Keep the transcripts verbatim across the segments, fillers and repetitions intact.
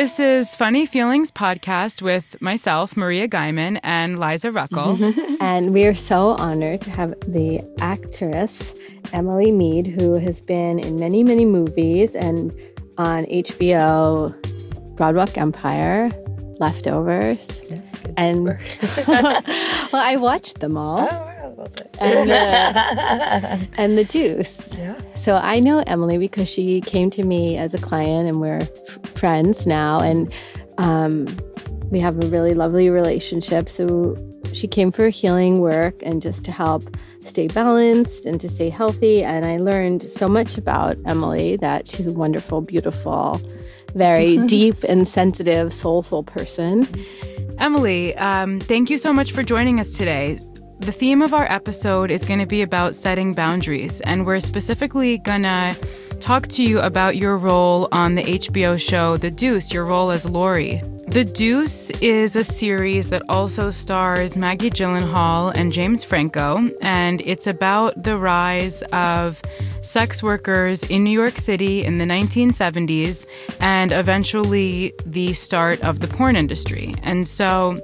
This is Funny Feelings Podcast with myself, Maria Guyman, and Liza Ruckel. And we are so honored to have the actress, Emily Mead, who has been in many, many movies and on H B O, Broadwalk Empire, Leftovers. Yeah, and well, I watched them all. Oh, and, uh, and The Deuce. Yeah. So I know Emily because she came to me as a client, and we're f- friends now, and um, we have a really lovely relationship. So she came for healing work and just to help stay balanced and to stay healthy. And I learned so much about Emily, that she's a wonderful, beautiful, very deep and sensitive, soulful person. Emily, um, thank you so much for joining us today. The theme of our episode is going to be about setting boundaries, and we're specifically going to talk to you about your role on the H B O show The Deuce, your role as Laurie. The Deuce is a series that also stars Maggie Gyllenhaal and James Franco, and it's about the rise of sex workers in New York City in the nineteen seventies and eventually the start of the porn industry. And so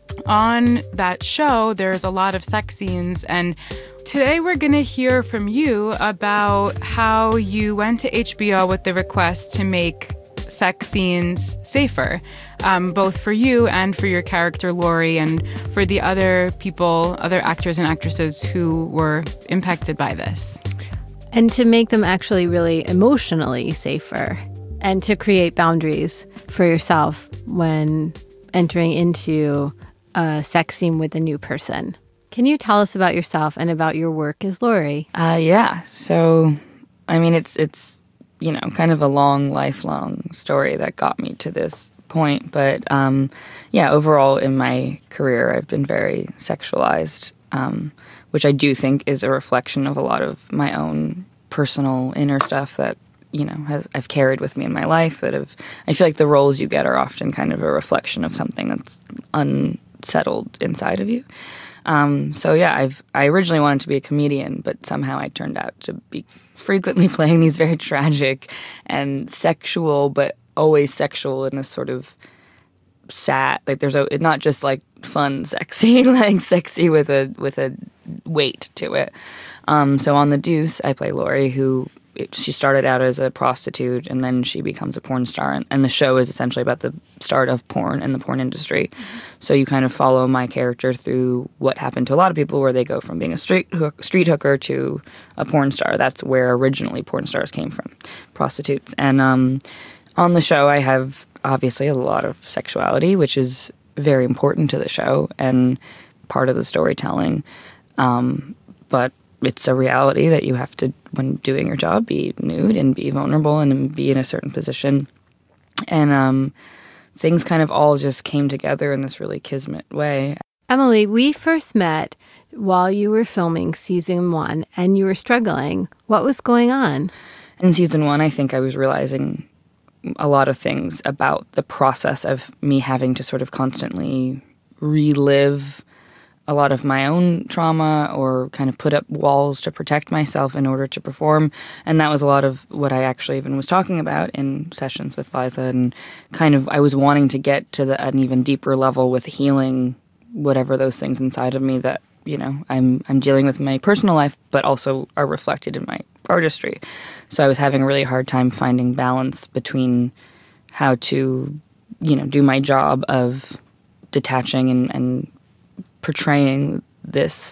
on that show, there's a lot of sex scenes, and today we're going to hear from you about how you went to H B O with the request to make sex scenes safer, um, both for you and for your character Laurie, and for the other people, other actors and actresses who were impacted by this. And to make them actually really emotionally safer, and to create boundaries for yourself when entering into a sex scene with a new person. Can you tell us about yourself and about your work as Laurie? Uh, yeah. So, I mean, it's, it's you know, kind of a long, lifelong story that got me to this point. But, um, yeah, overall in my career, I've been very sexualized, um, which I do think is a reflection of a lot of my own personal inner stuff that, you know, has, I've carried with me in my life. That have, I feel like the roles you get are often kind of a reflection of something that's unsettled inside of you. Um, so yeah, I've I originally wanted to be a comedian, but somehow I turned out to be frequently playing these very tragic and sexual, but always sexual in a sort of sad, like there's a not just like fun sexy, like sexy with a with a weight to it. Um, so on The Deuce, I play Laurie, who it, she started out as a prostitute and then she becomes a porn star, and, and the show is essentially about the start of porn and the porn industry. Mm-hmm. So you kind of follow my character through what happened to a lot of people, where they go from being a street hook, street hooker to a porn star. That's where originally porn stars came from, prostitutes. And um, on the show, I have obviously a lot of sexuality, which is very important to the show and part of the storytelling. Um, but it's a reality that you have to, when doing your job, be nude and be vulnerable and be in a certain position. And um, things kind of all just came together in this really kismet way. Emily, we first met while you were filming season one, and you were struggling. What was going on? In season one, I think I was realizing a lot of things about the process of me having to sort of constantly relive a lot of my own trauma, or kind of put up walls to protect myself in order to perform. And that was a lot of what I actually even was talking about in sessions with Liza. And kind of I was wanting to get to the, an even deeper level with healing whatever those things inside of me that, you know, I'm I'm dealing with in my personal life, but also are reflected in my artistry. So I was having a really hard time finding balance between how to, you know, do my job of detaching and, and portraying this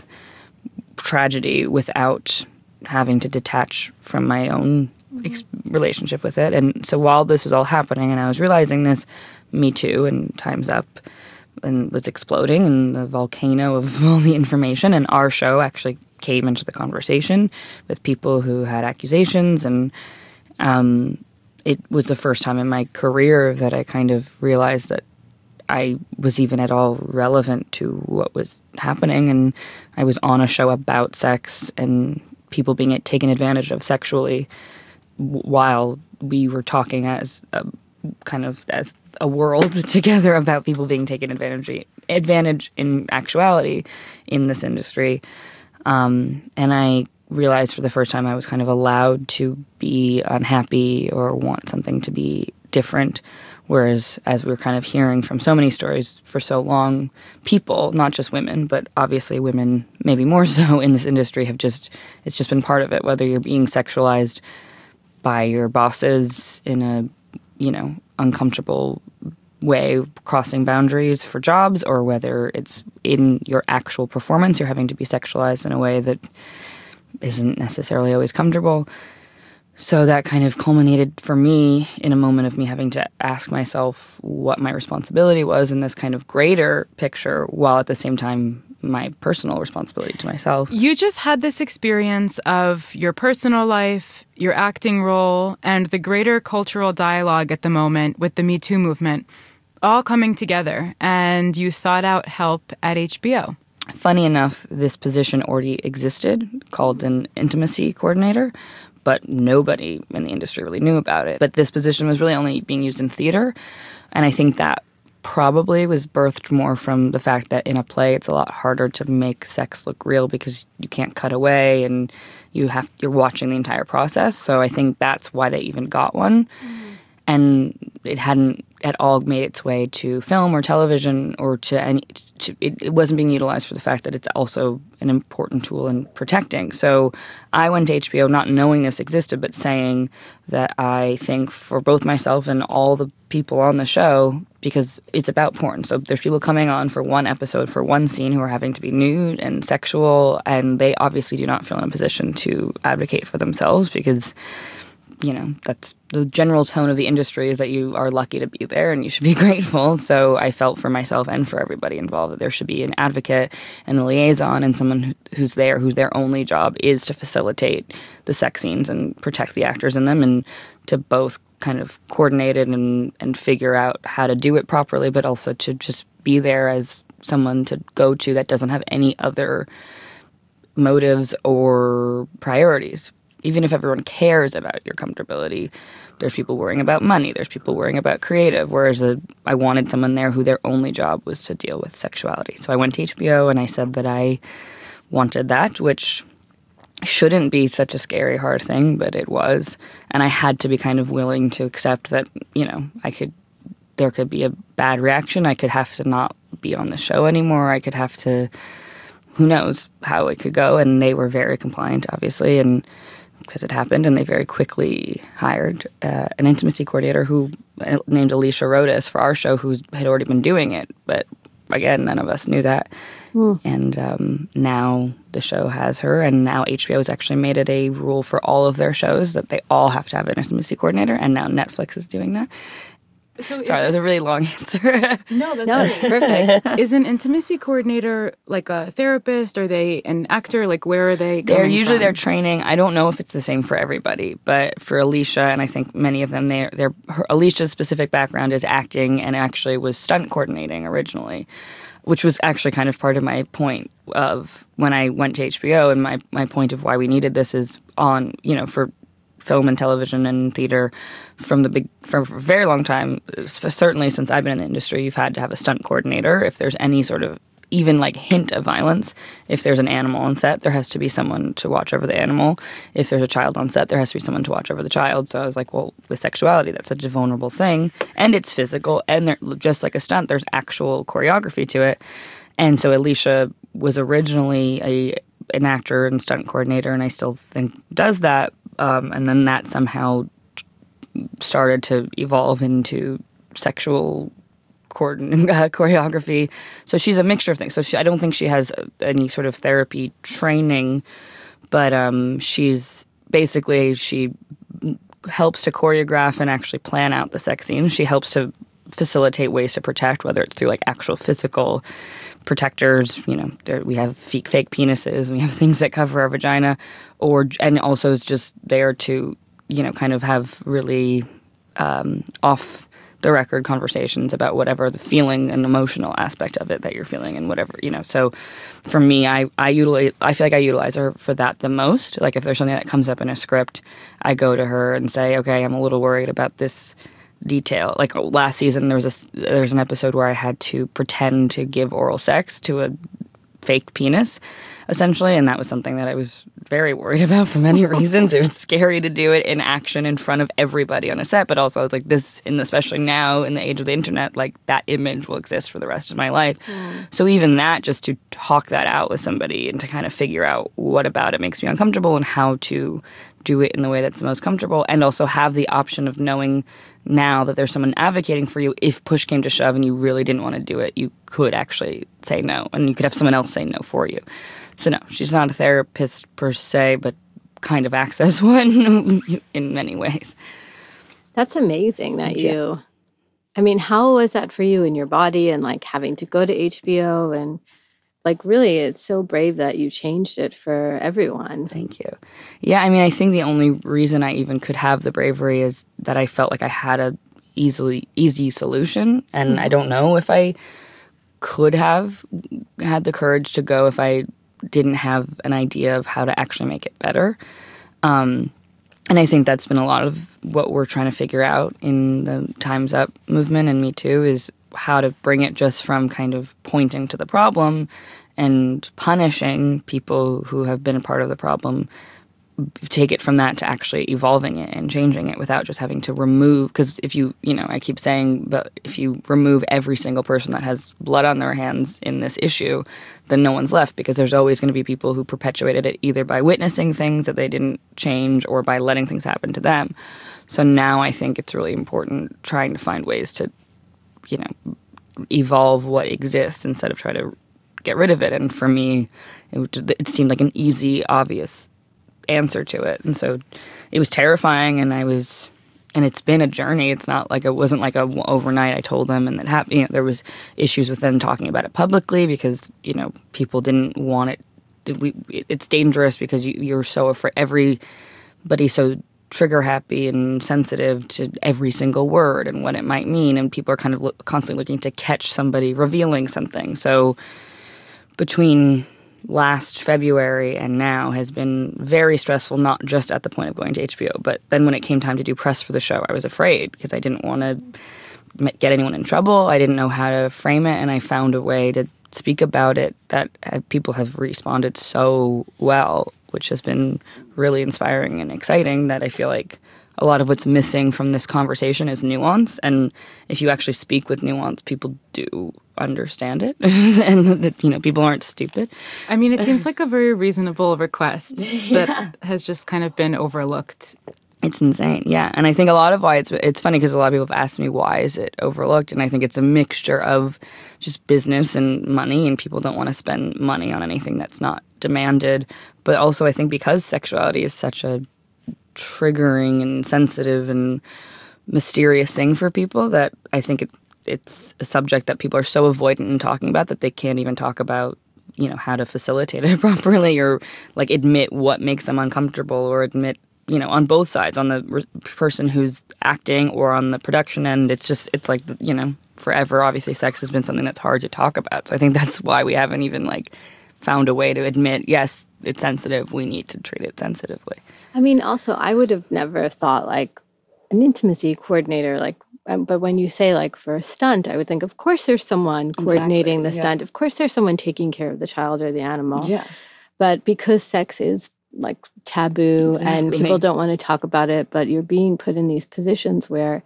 tragedy without having to detach from my own ex- relationship with it. And so while this was all happening and I was realizing this, Me Too and Time's Up and was exploding, and the volcano of all the information, and our show actually came into the conversation with people who had accusations. And um, it was the first time in my career that I kind of realized that I was even at all relevant to what was happening. And I was on a show about sex and people being taken advantage of sexually while we were talking as a, kind of as a world together about people being taken advantage advantage in actuality in this industry. Um, and I realized for the first time I was kind of allowed to be unhappy or want something to be different. Whereas, as we were kind of hearing from so many stories for so long, people, not just women, but obviously women maybe more so in this industry, have just, it's just been part of it, whether you're being sexualized by your bosses in a, you know, uncomfortable way, crossing boundaries for jobs, or whether it's in your actual performance, you're having to be sexualized in a way that isn't necessarily always comfortable. So that kind of culminated for me in a moment of me having to ask myself what my responsibility was in this kind of greater picture, while at the same time my personal responsibility to myself. You just had this experience of your personal life, your acting role, and the greater cultural dialogue at the moment with the Me Too movement all coming together, and you sought out help at H B O. Funny enough, this position already existed, called an intimacy coordinator, but nobody in the industry really knew about it. But this position was really only being used in theater, and I think that probably was birthed more from the fact that in a play it's a lot harder to make sex look real because you can't cut away and you have you're watching the entire process. So I think that's why they even got one. Mm-hmm. And it hadn't at all made its way to film or television or to any to, it, it wasn't being utilized for the fact that it's also an important tool in protecting. So I went to H B O not knowing this existed, but saying that I think for both myself and all the people on the show, because it's about porn. So there's people coming on for one episode, for one scene, who are having to be nude and sexual, and they obviously do not feel in a position to advocate for themselves because, you know, that's the general tone of the industry, is that you are lucky to be there and you should be grateful. So I felt for myself and for everybody involved that there should be an advocate and a liaison and someone who's there, whose their only job is to facilitate the sex scenes and protect the actors in them, and to both kind of coordinate it and, and figure out how to do it properly, but also to just be there as someone to go to that doesn't have any other motives or priorities. Even if everyone cares about your comfortability, there's people worrying about money, there's people worrying about creative, whereas a, I wanted someone there who their only job was to deal with sexuality. So I went to H B O and I said that I wanted that, which shouldn't be such a scary, hard thing, but it was. And I had to be kind of willing to accept that, you know, I could, there could be a bad reaction. I could have to not be on the show anymore. I could have to, who knows how it could go. And they were very compliant, obviously, and because it happened, and they very quickly hired uh, an intimacy coordinator who uh, named Alicia Rodas for our show, who had already been doing it. But again, none of us knew that. Mm. And um, now the show has her, and now H B O has actually made it a rule for all of their shows that they all have to have an intimacy coordinator, and now Netflix is doing that. So Sorry, that was a really long answer. No, that's no, it's perfect. Is an intimacy coordinator like a therapist? Are they an actor? Like, where are they going They're usually from? They're training. I don't know if it's the same for everybody, but for Alicia, and I think many of them, they're, they're her, Alicia's specific background is acting, and actually was stunt coordinating originally, which was actually kind of part of my point of when I went to H B O, and my, my point of why we needed this is on, you know, for film and television and theater from the big for a very long time, certainly since I've been in the industry, you've had to have a stunt coordinator. If there's any sort of even like hint of violence, if there's an animal on set, there has to be someone to watch over the animal. If there's a child on set, there has to be someone to watch over the child. So I was like, well, with sexuality, that's such a vulnerable thing, and it's physical, and just like a stunt, there's actual choreography to it. And so Alicia was originally a an actor and stunt coordinator, and I still think does that. Um, and then that somehow started to evolve into sexual coordin- uh, choreography. So she's a mixture of things. So she, I don't think she has any sort of therapy training, but um, she's basically, she helps to choreograph and actually plan out the sex scenes. She helps to facilitate ways to protect, whether it's through like actual physical protectors, you know, there, we have fake, fake penises, we have things that cover our vagina, or and also it's just there to, you know, kind of have really um, off the record conversations about whatever the feeling and emotional aspect of it that you're feeling, and whatever, you know. So for me, I I utilize I feel like I utilize her for that the most. Like if there's something that comes up in a script, I go to her and say, okay, I'm a little worried about this detail. Like last season, there was a there was an episode where I had to pretend to give oral sex to a fake penis, essentially. And that was something that I was very worried about for many reasons. It was scary to do it in action in front of everybody on a set, but also I was like, this, in especially now in the age of the internet, like that image will exist for the rest of my life. Mm. So even that, just to talk that out with somebody and to kind of figure out what about it makes me uncomfortable and how to do it in the way that's the most comfortable, and also have the option of knowing now that there's someone advocating for you. If push came to shove and you really didn't want to do it, you could actually say no, and you could have someone else say no for you. So no, she's not a therapist per se, but kind of acts as one in many ways. That's amazing that you, I mean, how was that for you in your body and like having to go to H B O and like really it's so brave that you changed it for everyone. Thank you. Yeah, I mean, I think the only reason I even could have the bravery is that I felt like I had a easily easy solution, and mm-hmm. I don't know if I could have had the courage to go if I didn't have an idea of how to actually make it better. Um, and I think that's been a lot of what we're trying to figure out in the Time's Up movement and Me Too, is how to bring it just from kind of pointing to the problem and punishing people who have been a part of the problem, take it from that to actually evolving it and changing it without just having to remove, because if you, you know, I keep saying, but if you remove every single person that has blood on their hands in this issue, then no one's left, because there's always going to be people who perpetuated it either by witnessing things that they didn't change or by letting things happen to them. So now I think it's really important trying to find ways to, you know, evolve what exists instead of try to get rid of it. And for me, it, it seemed like an easy, obvious answer to it. And so it was terrifying, and I was, and it's been a journey. It's not like, it wasn't like a overnight I told them and that happened. You know, there was issues with them talking about it publicly because, you know, people didn't want it. We, it's dangerous because you, you're so afraid, everybody's so trigger happy and sensitive to every single word and what it might mean, and people are kind of look, constantly looking to catch somebody revealing something. So between last February and now has been very stressful, not just at the point of going to H B O, but then when it came time to do press for the show, I was afraid because I didn't want to get anyone in trouble. I didn't know how to frame it, and I found a way to speak about it that people have responded so well, which has been really inspiring and exciting, that I feel like a lot of what's missing from this conversation is nuance. And if you actually speak with nuance, people do understand it. And that, you know, people aren't stupid. I mean, it seems like a very reasonable request yeah. that has just kind of been overlooked. It's insane, yeah. And I think a lot of why it's it's funny because a lot of people have asked me why is it overlooked, and I think it's a mixture of just business and money, and people don't want to spend money on anything that's not demanded. But also I think because sexuality is such a triggering and sensitive and mysterious thing for people, that I think it, it's a subject that people are so avoidant in talking about that they can't even talk about, you know, how to facilitate it properly, or like admit what makes them uncomfortable, or admit, you know, on both sides, on the re- person who's acting or on the production end. It's just, it's like, you know, forever, obviously, sex has been something that's hard to talk about. So I think that's why we haven't even, like, found a way to admit, yes, it's sensitive, we need to treat it sensitively. I mean, also, I would have never thought, like, an intimacy coordinator, like, um, but when you say, like, for a stunt, I would think, of course there's someone coordinating exactly, the stunt. Yeah. Of course there's someone taking care of the child or the animal. Yeah. But because sex is like taboo exactly. and people don't want to talk about it, but you're being put in these positions where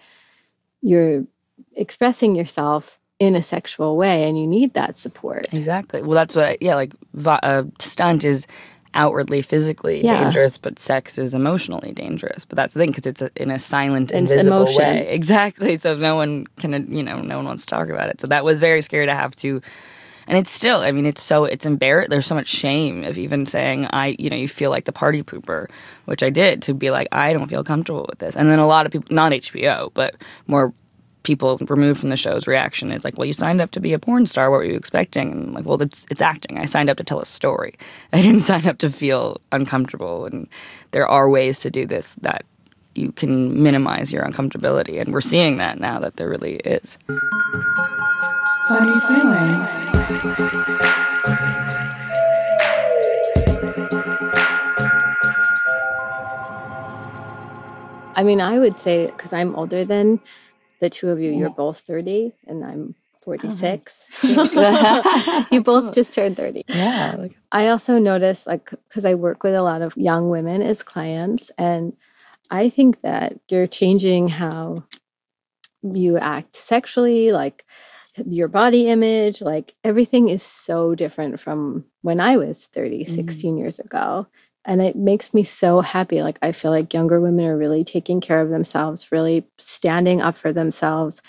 you're expressing yourself in a sexual way, and you need that support. Exactly. Well, that's what, I, yeah, like, uh, stunt is outwardly physically yeah. dangerous, but sex is emotionally dangerous. But that's the thing, because it's a, in a silent, it's invisible emotion. way. Exactly. So no one can, you know, no one wants to talk about it. So that was very scary to have to. And it's still, I mean, it's so, it's embarrassing. There's so much shame of even saying, I, you know, you feel like the party pooper, which I did, to be like, I don't feel comfortable with this. And then a lot of people, not H B O, but more people removed from the show's reaction is like, well, you signed up to be a porn star. What were you expecting? And I'm like, well, it's, it's acting. I signed up to tell a story. I didn't sign up to feel uncomfortable. And there are ways to do this that you can minimize your uncomfortability. And we're seeing that now, that there really is. Funny feelings. I mean, I would say, because I'm older than the two of you, you're both thirty, and I'm forty-six. You both just turned thirty. Yeah. Like, I also notice, like, because I work with a lot of young women as clients, and I think that you're changing how you act sexually, like your body image, like everything is so different from when I was thirty, mm-hmm. sixteen years ago. And it makes me so happy. Like, I feel like younger women are really taking care of themselves, really standing up for themselves,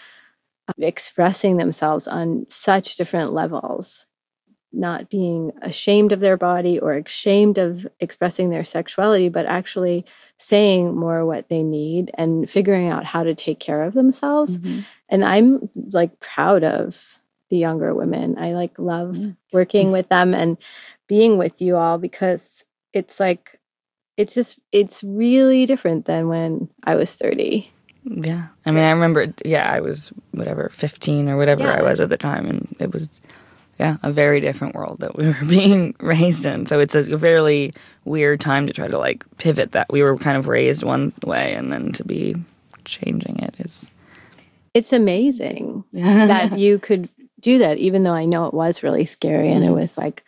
expressing themselves on such different levels, not being ashamed of their body or ashamed of expressing their sexuality, but actually saying more what they need and figuring out how to take care of themselves. Mm-hmm. And I'm like proud of the younger women. I like love mm-hmm. working with them and being with you all, because it's like, it's just, it's really different than when I was thirty. Yeah. I so, mean, I remember, yeah, I was whatever, fifteen or whatever yeah. I was at the time. And it was, yeah, a very different world that we were being raised in. So it's a very weird time to try to like pivot that. We were kind of raised one way, and then to be changing it is. It's amazing that you could do that, even though I know it was really scary and it was like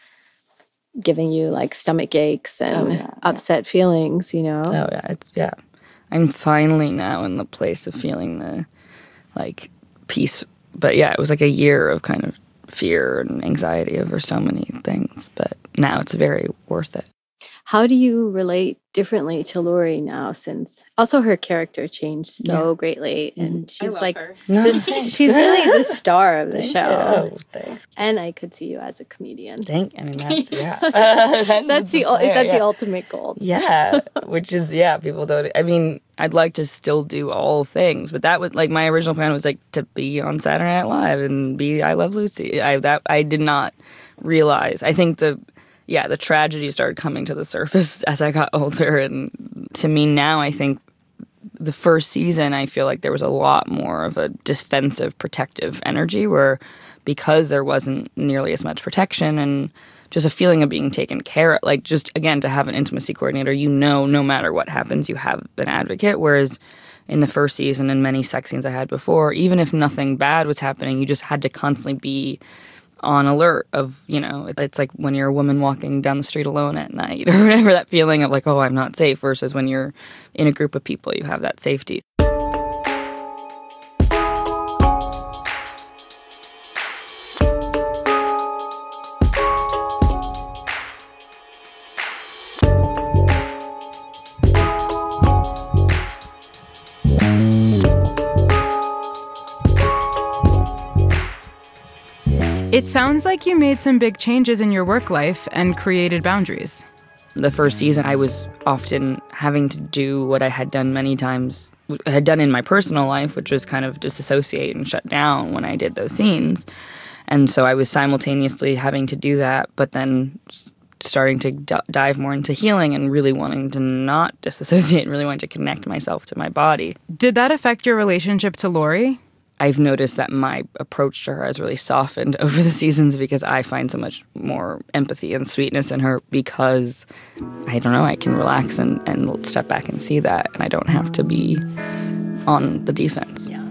giving you like stomach aches and oh, yeah, upset yeah. feelings, you know? Oh, yeah. It's, yeah. I'm finally now in the place of feeling the like peace. But yeah, it was like a year of kind of fear and anxiety over so many things. But now it's very worth it. How do you relate differently to Laurie now, since also her character changed so yeah. greatly, and mm-hmm. she's like this, she's really the star of the Thank show. You. And I could see you as a comedian. Thank I mean that's yeah. uh, that's the is that yeah. the ultimate goal? Yeah, which is yeah. People don't. I mean, I'd like to still do all things, but that was like my original plan was like to be on Saturday Night Live and be I Love Lucy. I that I did not realize. I think the. Yeah, the tragedy started coming to the surface as I got older. And to me now, I think the first season, I feel like there was a lot more of a defensive, protective energy where because there wasn't nearly as much protection and just a feeling of being taken care of, like just, again, to have an intimacy coordinator, you know, no matter what happens, you have an advocate. Whereas in the first season and many sex scenes I had before, even if nothing bad was happening, you just had to constantly be on alert of, you know, it's like when you're a woman walking down the street alone at night or whatever, that feeling of like, oh, I'm not safe, versus when you're in a group of people, you have that safety. It sounds like you made some big changes in your work life and created boundaries. The first season, I was often having to do what I had done many times, I had done in my personal life, which was kind of disassociate and shut down when I did those scenes. And so I was simultaneously having to do that, but then starting to d- dive more into healing and really wanting to not disassociate and really wanting to connect myself to my body. Did that affect your relationship to Laurie? I've noticed that my approach to her has really softened over the seasons because I find so much more empathy and sweetness in her because, I don't know, I can relax and, and step back and see that, and I don't have to be on the defense. Yeah.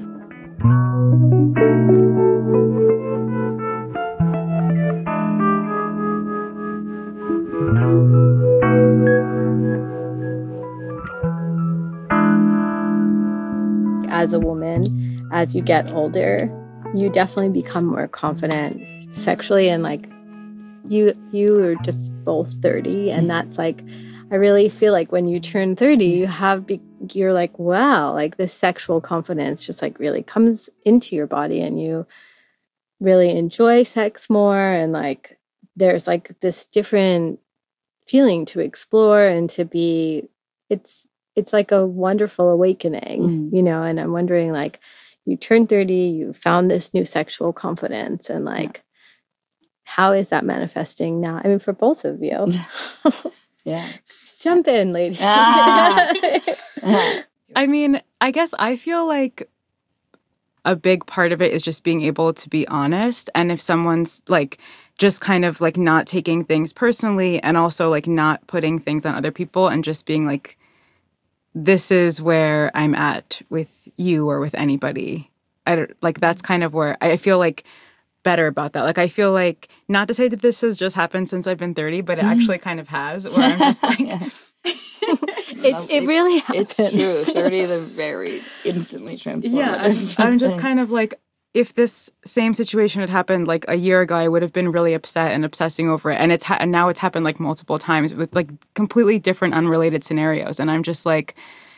As a woman, as you get older, you definitely become more confident sexually, and like you you are just both thirty, and that's like, I really feel like when you turn thirty, you have be, you're like, wow, like this sexual confidence just like really comes into your body, and you really enjoy sex more, and like there's like this different feeling to explore and to be, it's it's like a wonderful awakening, mm. you know, and I'm wondering, like, you turned thirty, you found this new sexual confidence, and like, yeah. how is that manifesting now? I mean, for both of you. Yeah. Jump in, lady. Ah. I mean, I guess I feel like a big part of it is just being able to be honest. And if someone's like just kind of like not taking things personally, and also like not putting things on other people, and just being like, this is where I'm at with you or with anybody. I don't, like, that's kind of where I feel like better about that. Like, I feel like, not to say that this has just happened since I've been thirty, but it actually kind of has, where I'm just like... it, it really happens. It's true. thirty is a very instantly transformative. Yeah, I'm, I'm just kind of like, if this same situation had happened like a year ago, I would have been really upset and obsessing over it. And it's ha- and now it's happened like multiple times with like completely different, unrelated scenarios. And I'm just like,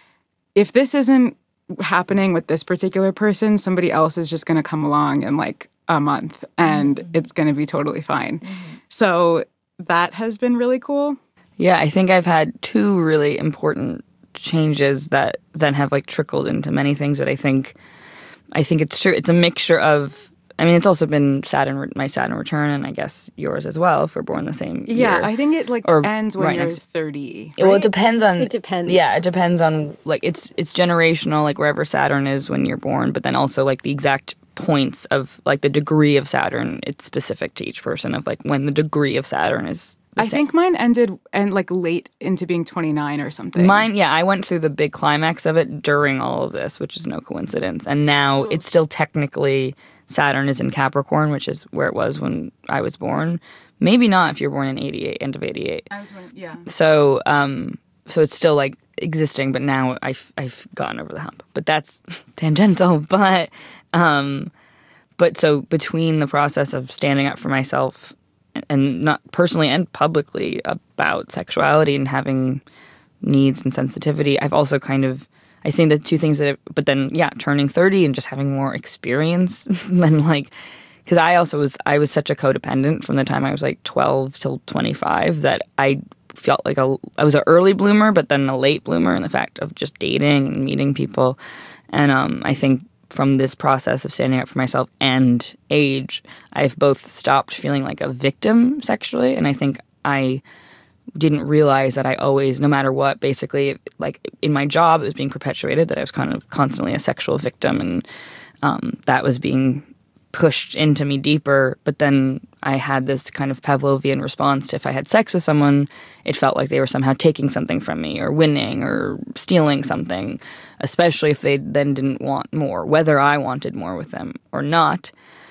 if this isn't happening with this particular person, somebody else is just going to come along in like a month and mm-hmm. it's going to be totally fine. Mm-hmm. So that has been really cool. Yeah, I think I've had two really important changes that then have like trickled into many things that I think, I think it's true. It's a mixture of, I mean, it's also been Saturn, my Saturn return, and I guess yours as well, if we're born the same year. Yeah, I think it like or ends when right you're next. thirty. Right? Well, it depends on. It depends. Yeah, it depends on like it's it's generational, like wherever Saturn is when you're born, but then also like the exact points of like the degree of Saturn. It's specific to each person of like when the degree of Saturn is. I same. think mine ended and like late into being twenty-nine or something. Mine, yeah, I went through the big climax of it during all of this, which is no coincidence. And now mm. it's still technically Saturn is in Capricorn, which is where it was when I was born. Maybe not if you're born in eighty-eight, end of eighty-eight. I was born, yeah. So, um, so it's still like existing, but now I've I've gotten over the hump. But that's tangential. But, um, but so between the process of standing up for myself and not personally and publicly about sexuality and having needs and sensitivity, I've also kind of, I think the two things that, have, but then, yeah, turning thirty and just having more experience than like, because I also was, I was such a codependent from the time I was like twelve till twenty-five that I felt like a, I was an early bloomer, but then a late bloomer in the fact of just dating and meeting people. And um, I think from this process of standing up for myself and age, I've both stopped feeling like a victim sexually, and I think I didn't realize that I always, no matter what, basically, like in my job, it was being perpetuated that I was kind of constantly a sexual victim, and um, that was being pushed into me deeper. But then I had this kind of Pavlovian response to if I had sex with someone, it felt like they were somehow taking something from me or winning or stealing something, especially if they then didn't want more, whether I wanted more with them or not.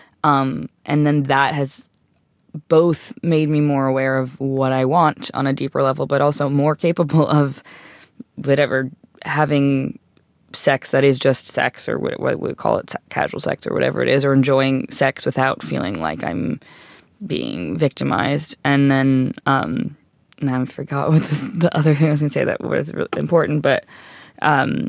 Um, and then that has both made me more aware of what I want on a deeper level, but also more capable of whatever, having sex that is just sex, or what, what we call it, casual sex or whatever it is, or enjoying sex without feeling like I'm being victimized. And then um, now I forgot what the, the other thing I was going to say that was really important, but um,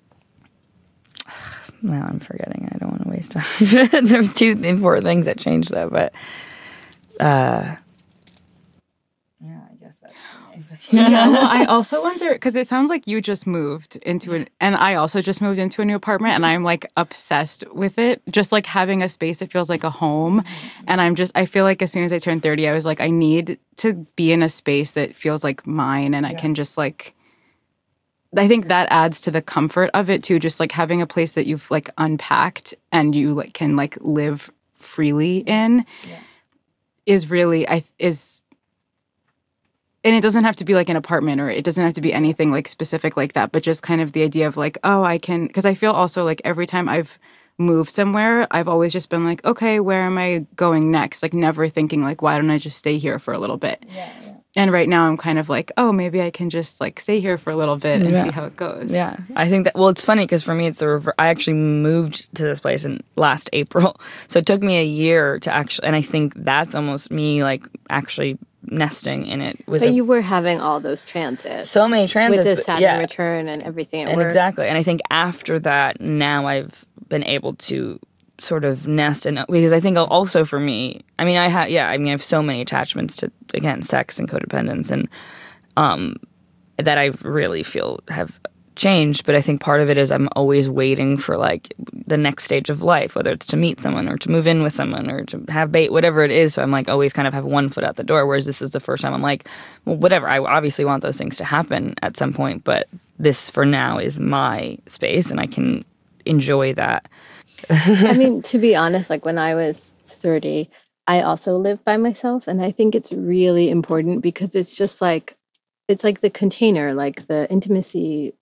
now I'm forgetting. I don't want to waste time. There's two important things that changed though, but uh, yeah, I guess that's yeah, well, I also wonder, because it sounds like you just moved into an, and I also just moved into a new apartment, and I'm like obsessed with it. Just like having a space that feels like a home. And I'm just, I feel like as soon as I turned thirty, I was like, I need to be in a space that feels like mine, and I yeah. can just like, I think that adds to the comfort of it too. Just like having a place that you've like unpacked and you like can like live freely in yeah. is really, I is. And it doesn't have to be like an apartment, or it doesn't have to be anything like specific like that, but just kind of the idea of like, oh, I can, because I feel also like every time I've moved somewhere, I've always just been like, okay, where am I going next? Like never thinking like, why don't I just stay here for a little bit? Yeah, yeah. And right now I'm kind of like, oh, maybe I can just like stay here for a little bit and yeah. see how it goes. Yeah, I think that, well, it's funny because for me, it's the reverse. I actually moved to this place in last April. So it took me a year to actually, and I think that's almost me like actually nesting in it. Was but a, you were having all those transits. So many transits. With the Saturn yeah. return and everything. And exactly. And I think after that, now I've been able to sort of nest in, because I think also for me, I mean, I have, yeah, I mean, I have so many attachments to, again, sex and codependence, and um, that I really feel have changed. But I think part of it is I'm always waiting for like the next stage of life, whether it's to meet someone or to move in with someone or to have bait, whatever it is. So I'm like always kind of have one foot out the door, whereas this is the first time I'm like, well, whatever. I obviously want those things to happen at some point, but this for now is my space and I can enjoy that. I mean, to be honest, like when I was thirty, I also lived by myself. And I think it's really important because it's just like, it's like the container, like the intimacy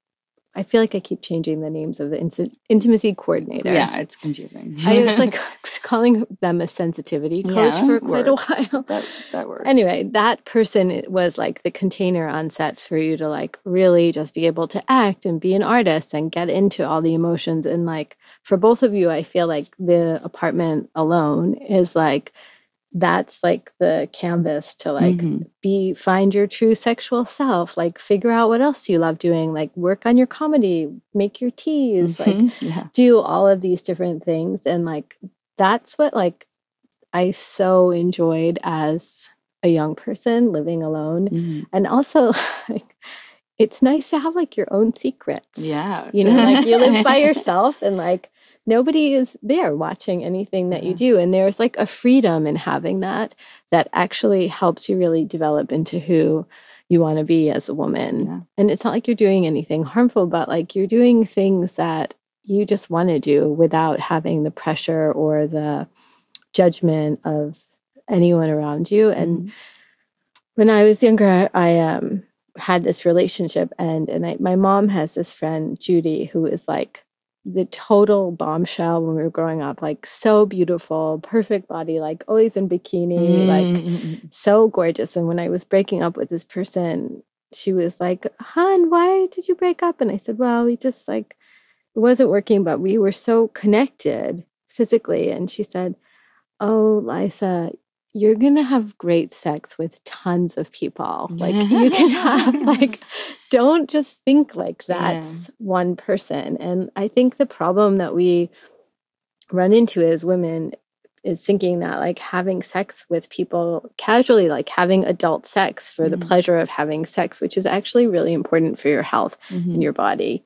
I feel like I keep changing the names of the in- intimacy coordinator. Yeah, it's confusing. I was like calling them a sensitivity coach yeah, for quite works. a while. That, that works. Anyway, that person was like the container on set for you to like really just be able to act and be an artist and get into all the emotions. And like for both of you, I feel like the apartment alone is like, that's like the canvas to like mm-hmm. be find your true sexual self, like figure out what else you love doing, like work on your comedy, make your teas, mm-hmm. like yeah. do all of these different things. And like that's what like I so enjoyed as a young person living alone. Mm-hmm. And also like it's nice to have like your own secrets. Yeah. You know, like you live by yourself and like nobody is there watching anything that you do. And there's like a freedom in having that that actually helps you really develop into who you want to be as a woman. Yeah. And it's not like you're doing anything harmful, but like you're doing things that you just want to do without having the pressure or the judgment of anyone around you. Mm-hmm. And when I was younger, I um, had this relationship and, and I, my mom has this friend, Judy, who is like, the total bombshell when we were growing up, like so beautiful, perfect body, like always in bikini, mm-hmm. like so gorgeous. And when I was breaking up with this person, she was like, "Hon, why did you break up?" And I said, "Well, we just like, it wasn't working, but we were so connected physically." And she said, "Oh, Liza, you're going to have great sex with tons of people. Like you can have like, don't just think like that's yeah. one person." And I think the problem that we run into as women is thinking that like having sex with people casually, like having adult sex for mm-hmm. the pleasure of having sex, which is actually really important for your health mm-hmm. and your body,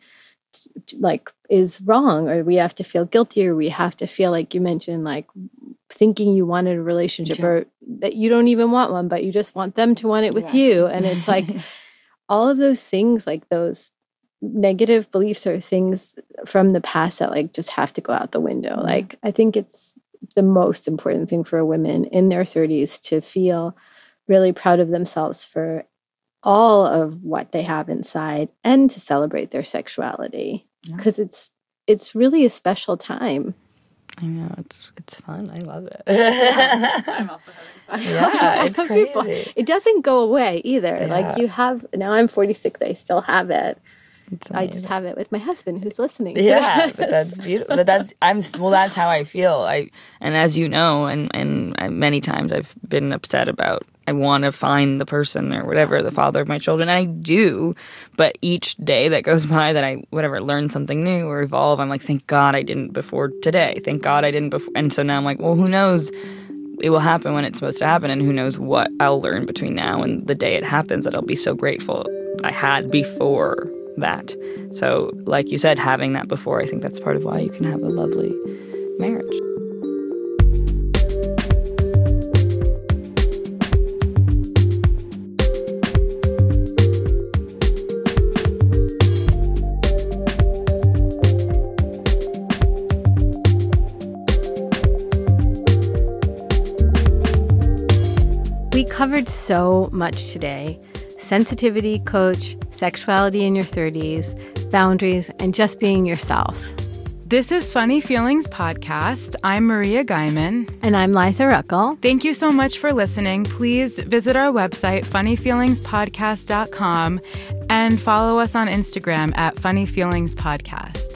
like is wrong, or we have to feel guilty, or we have to feel like you mentioned, like thinking you wanted a relationship yeah. or that you don't even want one, but you just want them to want it with yeah. you. And it's like all of those things, like those negative beliefs are things from the past that like just have to go out the window. Mm-hmm. Like I think it's the most important thing for women in their thirties to feel really proud of themselves for all of what they have inside and to celebrate their sexuality because yeah. it's it's really a special time. I know, it's it's fun. I love it. I'm also having fun. Yeah, it's crazy. People. It doesn't go away either. Yeah. Like you have, now I'm forty-six, I still have it. I just have it with my husband who's listening to yeah, this. But that's beautiful. But that's, I'm, well, that's how I feel. I, and as you know, and, and I, many times I've been upset about, I want to find the person or whatever, the father of my children. And I do, but each day that goes by that I, whatever, learn something new or evolve, I'm like, thank God I didn't before today. Thank God I didn't before. And so now I'm like, well, who knows? It will happen when it's supposed to happen. And who knows what I'll learn between now and the day it happens that I'll be so grateful I had before that. So, like you said, having that before, I think that's part of why you can have a lovely marriage. We covered so much today. Sensitivity coach, sexuality in your thirties, boundaries, and just being yourself. This is Funny Feelings Podcast. I'm Maria Guyman. And I'm Liza Ruckel. Thank you so much for listening. Please visit our website, funny feelings podcast dot com, and follow us on Instagram at Funny Feelings Podcast.